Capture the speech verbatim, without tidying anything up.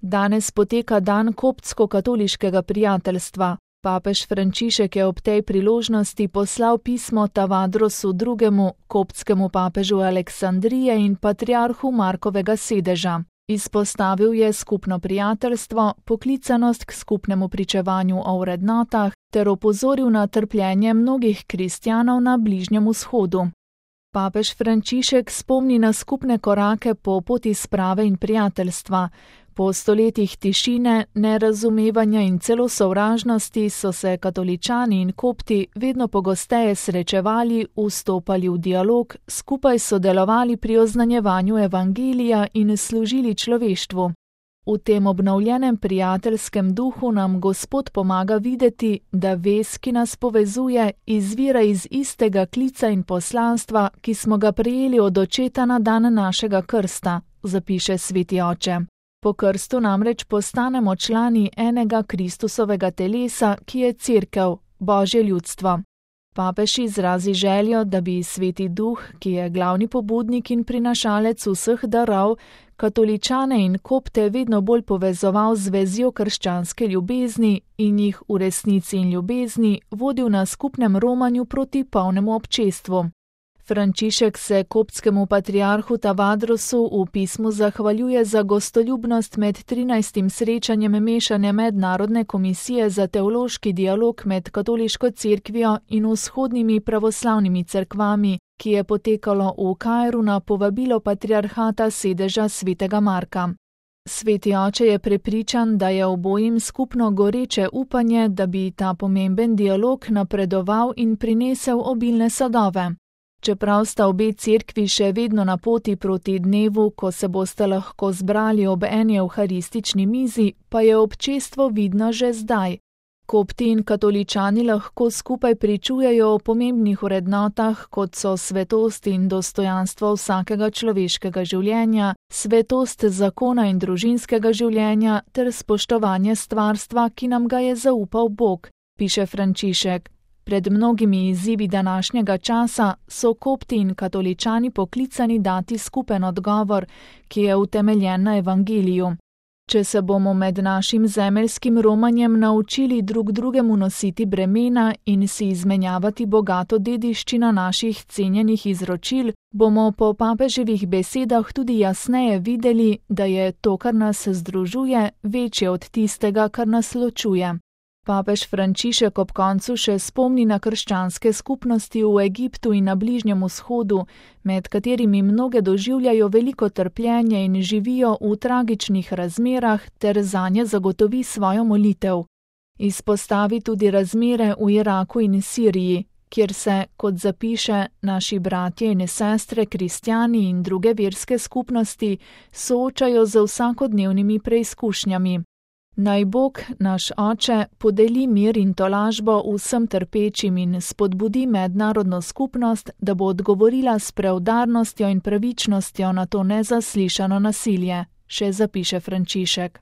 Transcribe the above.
Danes poteka dan koptsko-katoliškega prijateljstva. Papež Frančišek je ob tej priložnosti poslal pismo Tavadrosu drugemu, koptskemu papežu Aleksandrije in patriarhu Markovega sedeža. Izpostavil je skupno prijateljstvo, poklicanost k skupnemu pričevanju o vrednotah ter opozoril na trpljenje mnogih kristjanov na Bližnjem vzhodu. Papež Frančišek spomni na skupne korake po poti sprave in prijateljstva. Po stoletjih tišine, nerazumevanja in celo sovražnosti so se katoličani in kopti vedno pogosteje srečevali, vstopali v dialog, skupaj sodelovali pri oznanjevanju evangelija in služili človeštvu. V tem obnovljenem prijateljskem duhu nam Gospod pomaga videti, da vez, ki nas povezuje, izvira iz istega klica in poslanstva, ki smo ga prejeli od očeta na dan našega krsta, zapiše sveti oče. Po krstu namreč postanemo člani enega Kristusovega telesa, ki je Cerkev, Božje ljudstvo. Papež izrazi željo, da bi sveti duh, ki je glavni pobudnik in prinašalec vseh darov, katoličane in kopte vedno bolj povezoval z vezjo krščanske ljubezni in jih v resnici in ljubezni vodil na skupnem romanju proti polnemu občestvu. Frančišek se koptskemu patriarhu Tavadrosu v pismu zahvaljuje za gostoljubnost med trinajstim srečanjem mešane mednarodne komisije za teološki dialog med katoliško cerkvijo in vzhodnimi pravoslavnimi cerkvami, ki je potekalo v Kairu na povabilo patriarhata sedeža svetega Marka. Sveti oče je prepričan, da je obojim skupno goreče upanje, da bi ta pomemben dialog napredoval in prinesel obilne sadove. Čeprav sta obe cerkvi še vedno na poti proti dnevu, ko se boste lahko zbrali ob eni evharistični mizi, pa je občestvo vidno že zdaj. Kopti in katoličani lahko skupaj pričujejo o pomembnih vrednotah, kot so svetost in dostojanstvo vsakega človeškega življenja, svetost zakona in družinskega življenja ter spoštovanje stvarstva, ki nam ga je zaupal Bog, piše Frančišek. Pred mnogimi izzivi današnjega časa so kopti in katoličani poklicani dati skupen odgovor, ki je utemeljen na evangeliju. Če se bomo med našim zemeljskim romanjem naučili drug drugemu nositi bremena in si izmenjavati bogato dediščino naših cenjenih izročil, bomo po papeževih besedah tudi jasneje videli, da je to, kar nas združuje, večje od tistega, kar nas ločuje. Papež Frančišek ob koncu še spomni na krščanske skupnosti v Egiptu in na Bližnjem vzhodu, med katerimi mnoge doživljajo veliko trpljenje in živijo v tragičnih razmerah ter zanje zagotovi svojo molitev. Izpostavi tudi razmere v Iraku in Siriji, kjer se, kot zapiše, naši bratje in sestre, kristjani in druge verske skupnosti soočajo z vsakodnevnimi preizkušnjami. Naj Bog, naš Oče, podeli mir in tolažbo vsem trpečim in spodbudi mednarodno skupnost, da bo odgovorila s preudarnostjo in pravičnostjo na to nezaslišano nasilje, še zapiše Frančišek.